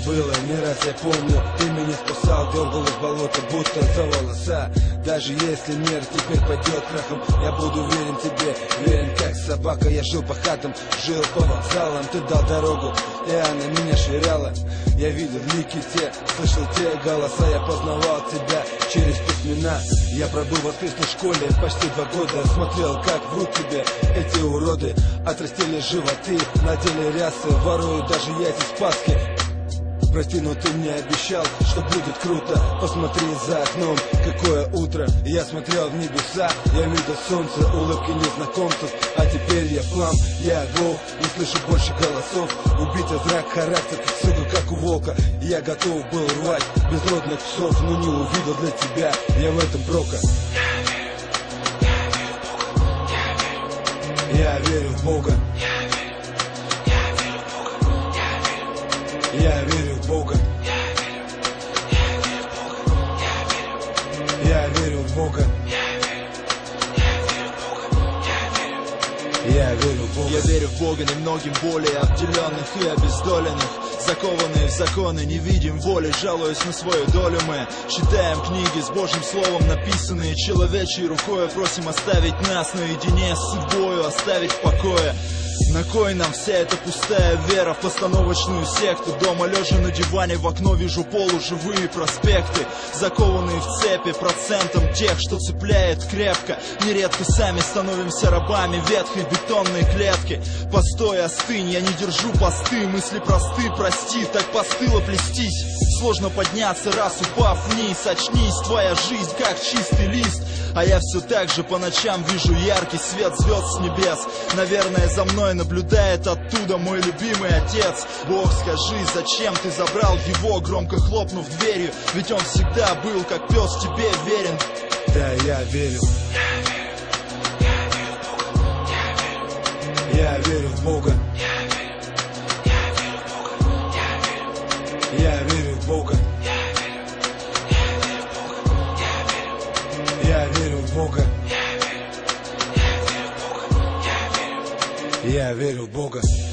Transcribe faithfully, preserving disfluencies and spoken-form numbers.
было не раз, я помню. Ты меня спасал, дергал из болота, будто за волоса. Даже если мир теперь пойдет крахом, я буду верен тебе, верен как собака. Я жил по хатам, жил по вокзалам. Ты дал дорогу, и она меня швыряла. Я видел лики те, слышал те голоса. Я познавал тебя через письмена. Я пробыл в воскресной школе почти два года. Смотрел, как врут тебе эти уроды. Отрастили животы, надели рясы, воруют даже яйца с Пасхи. Прости, но ты мне обещал, что будет круто. Посмотри за окном, какое утро. Я смотрел в небеса, я видел солнце, улыбки незнакомцев. А теперь я флам, я оглох, не слышу больше голосов. Убитый зрак, характер, сука, как у волка. Я готов был рвать безродных псов, но не увидел для тебя, я в этом прока. Я верю в Бога. Я верю в Бога. Я верю в Бога. Я верю в Бога. Я верю в Бога немногим более обделенных и обездоленных. Закованные в законы, не видим воли, жалуясь на свою долю мы. Читаем книги с Божьим словом, написанные человечьей рукой. Просим оставить нас наедине с судьбою, оставить в покое. На кой нам вся эта пустая вера в постановочную секту? Дома лежа на диване, в окно вижу полуживые проспекты, закованные в цепи процентом тех, что цепляет крепко. Нередко сами становимся рабами ветхой бетонной клетки. Постой, остынь, я не держу посты, мысли просты, прости, так постыло плестись. Сложно подняться, раз упав вниз. Очнись, твоя жизнь как чистый лист. А я все так же по ночам вижу яркий свет звезд с небес. Наверное, за мной наблюдает оттуда мой любимый отец. Бог, скажи, зачем ты забрал его, громко хлопнув дверью? Ведь он всегда был, как пес, тебе верен. Да, я верю. Я верю в Бога. Я верю в Бога. Я верю в Бога. Я верю в Бога.